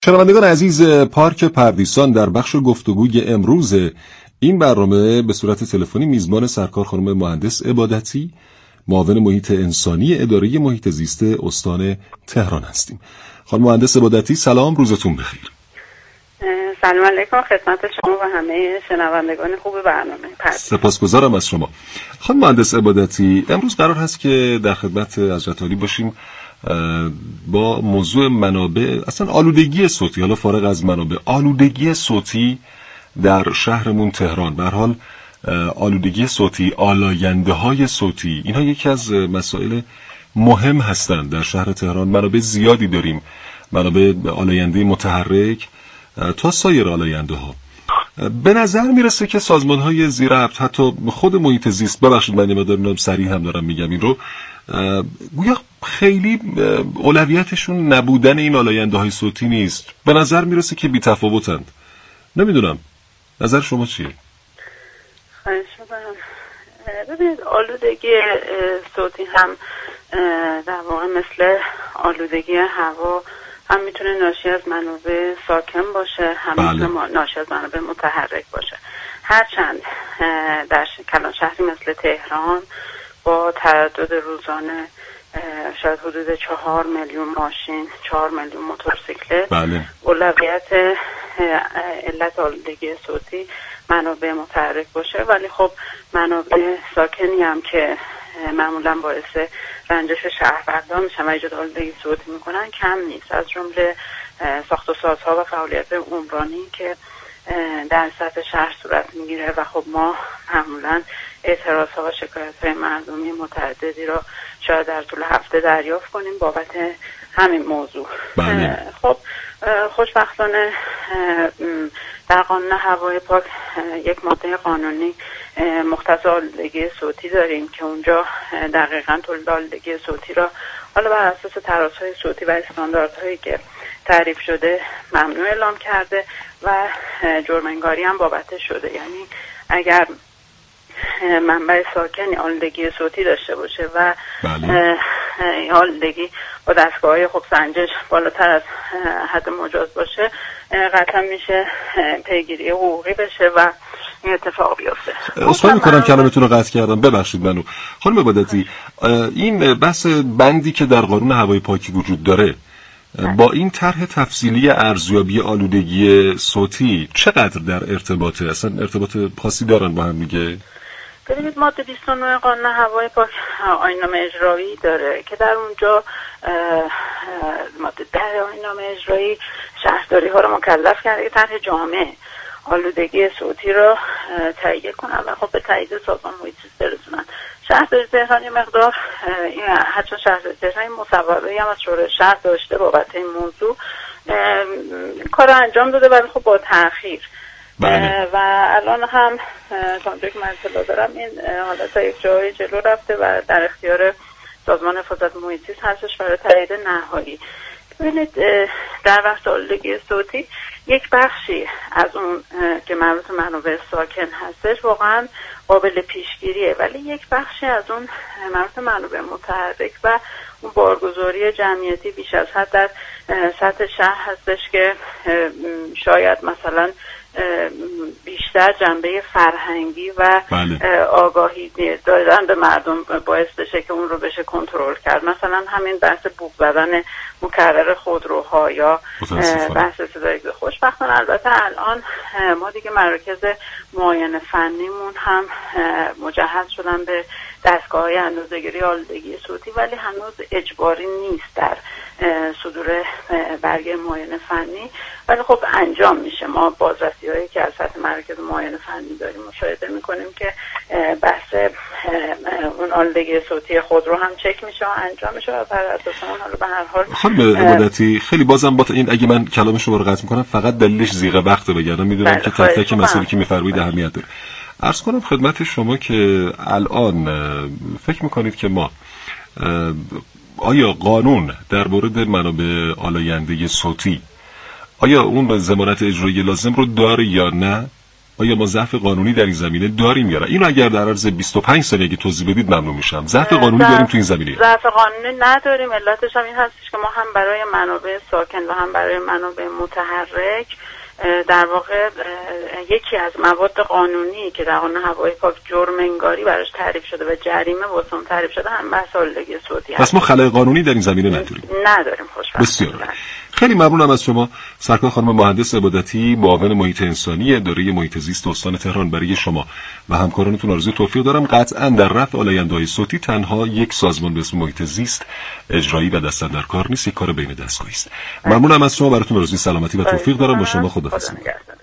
شنوندگان عزیز، پارک پردیسان در بخش گفتگوی امروز این برنامه به صورت تلفنی میزبان سرکار خانم مهندس عبادتی، معاون محیط انسانی اداره محیط زیست استان تهران هستیم. خانم مهندس عبادتی سلام، روزتون بخیر. سلام علیکم خدمت شما و همه شنوندگان خوب برنامه. سپاسگزارم از شما. خانم مهندس عبادتی، امروز قرار هست که در خدمت حضرت عالی باشیم با موضوع منابع، اصلا آلودگی صوتی، حالا فارغ از منابع، آلودگی صوتی در شهرمون تهران. به هر حال آلودگی صوتی، آلاینده های صوتی، اینها یکی از مسائل مهم هستند در شهر تهران. منابع زیادی داریم، منابع آلاینده متحرک تا سایر آلاینده ها. به نظر میرسه که سازمان های زیرربط، حتی خود محیط زیست، ببخشید من مقدار سریع هم دارم میگم این رو، گویا خیلی اولویتشون نبودن این آلاینده های صوتی نیست. به نظر میرسه که بی تفاوتند. نمیدونم نظر شما چیه؟ خواهش می‌کنم. ببینید، آلودگی صوتی هم در واقع مثل آلودگی هوا هم میتونه ناشی از منابع ساکن باشه، هم میتونه ناشی از منابع متحرک باشه. هرچند در کلان شهری مثل تهران با تردد روزانه شاید حدود 4 میلیون ماشین، 4 میلیون موتورسیکلت، اولویت علت آلودگی صوتی منابع متحرک باشه، ولی خب منابع ساکنی هم که معمولا باعث رنجش شهروندان میشن و ایجاد آلودگی صوتی میکنن کم نیست، از جمله ساخت و سازها و فعالیت عمرانی که در سطح شهر صورت میگیره و خب ما معمولا اعتراضها و شکایت‌های مردمی متعددی را شاید در طول هفته دریافت کنیم بابت همین موضوع. خب خوشبختانه در قانون هوای پاک یک ماده قانونی مختص آلودگی صوتی داریم که اونجا دقیقاً تولید آلودگی صوتی را حالا بر اساس ترازهای صوتی و استانداردهایی که تعریف شده ممنوع اعلام کرده و جرم انگاری هم بابتش شده. یعنی اگر منبع ساکنی آلودگی صوتی داشته باشه و آلودگی با دستگاه‌های خب سنجش بالاتر از حد مجاز باشه، قطعا میشه پیگیری حقوقی بشه و این اتفاق بیفته. اصلا میکنم کلامتون رو قطع کردم، ببخشید منو. خانم عبادتی، این بحث بندی که در قانون هوای پاکی وجود داره با این طرح تفصیلی ارزیابی آلودگی صوتی چقدر در ارتباطه؟ اصلا ارتباط خاصی دارن با هم میگه؟ ببینید، ماده 29 قانون هوای پاک آیین‌نامه اجرایی داره که در اونجا ماده 10 آیین‌نامه اجرایی شهرداری ها رو مکلف کرده که طرح جامع آلودگی صوتی رو تهیه کنن و خب به تایید سازمان محیط زیست برسونن. شهرداری تهران یه مقدار، حتی شهرداری تهران مصوبه‌ای هم از شورای شهر داشته بابت این موضوع، کار انجام داده ولی خب با تأخیر. و الان هم تا اونجایی که من اطلاع دارم این حالا تا یک جایی جلو رفته و در اختیار سازمان حفاظت محیط زیست هستش برای تایید نهایی. ببینید، در بحث آلودگی صوتی یک بخشی از اون که مربوط به منابع ساکن هستش واقعا قابل پیشگیریه، ولی یک بخشی از اون مربوط به منابع متحرک و اون بارگذاری جمعیتی بیش از حد در سطح شهر هستش که شاید مثلا بیشتر جنبه فرهنگی و آگاهی دادن به مردم باعث بشه که اون رو بشه کنترل کرد. مثلا همین بحث بوق زدن مکرر خودروها یا بحث صدای خوشبختانه البته الان ما دیگه مراکز معاینه فنیمون هم مجهز شدن به دستگاه‌های اندازه‌گیری آلودگی صوتی، ولی هنوز اجباری نیست در صدور برگه معاینه فنی، ولی خب انجام میشه. ما بازرسی‌هایی که از سطح مراکز معاینه فنی داریم مشاهده میکنیم که بحث اون آلودگی صوتی خودرو هم چک میشه و انجام میشه و بر اساس اون حالا به هر حال. خانم عبادتی، خیلی بازم با این اگه من کلام شما رو قطع میکنم فقط دلیلش زیغ وقته بگردم، میدونم که تک تک مسائلی که میفرمایید اهمیت داره. عرض کنم خدمت شما که الان فکر میکنید که ما آیا قانون در مورد منابع آلاینده صوتی آیا اون ضمانت اجرایی لازم رو داره یا نه؟ آیا ما ضعف قانونی در این زمینه داریم یا نه؟ اینو اگر در عرض 25 ثانیه اگه توضیح بدید ممنون میشم. ضعف قانونی داریم تو این زمینه؟ ضعف قانونی نداریم. علتش هم این هستش که ما هم برای منابع ساکن و هم برای منابع متحرک در واقع یکی از مواد قانونی که در قانون هوای پاک جرم انگاری براش تعریف شده و جریمه واسه اون تعریف شده هم بحث آلودگی صوتی هست. پس ما خلأ قانونی در این زمینه نداریم. خوشبختانه. بسیار خیلی ممنونم از شما سرکار خانم مهندس عبادتی، معاون محیط انسانی اداره محیط زیست استان تهران. برای شما و همکارانتون آرزوی توفیق دارم. قطعاً در رفع آلاینده‌های صوتی تنها یک سازمان به اسم محیط زیست اجرایی و دست در کار نیست، یک کار بین دستگاهی است. ممنونم از شما، براتون آرزوی سلامتی و توفیق دارم. با شما خداحافظی.